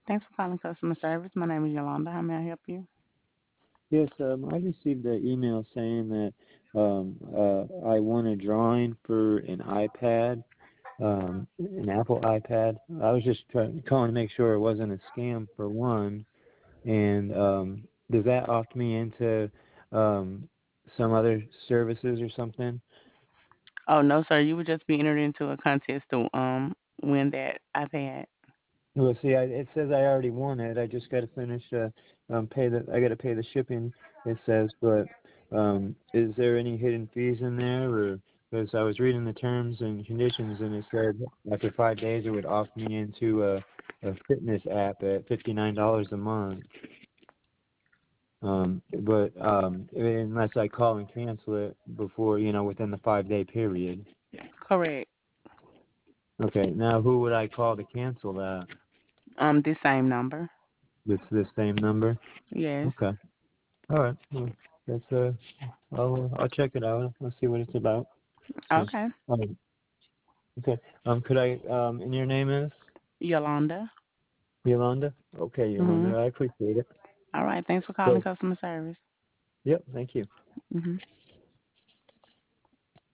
Thanks for calling customer service. My name is Yolanda. How may I help you? Yes, I received an email saying that I won a drawing for an iPad, an Apple iPad. I was just calling to make sure it wasn't a scam for one, and does that opt me into um, some other services or something? Oh no, sir. You would just be entered into a contest to win that iPad. Well, see, it says I already won it. I just got to finish pay the. I got to pay the shipping. It says, but is there any hidden fees in there, or because I was reading the terms and conditions and it said after 5 days it would offer me into a fitness app at $59 a month. But unless I call and cancel it before within the 5 day period. Correct. Okay, now who would I call to cancel that? This same number. It's this same number. Yes. Okay. All right. Well, that's I'll check it out. I'll see what it's about. Yes. Okay. Okay. Could I and your name is Yolanda. Yolanda? Okay, Mhm. Yolanda. I appreciate it. All right. Thanks for calling So, customer service. yep. Thank you. Mhm.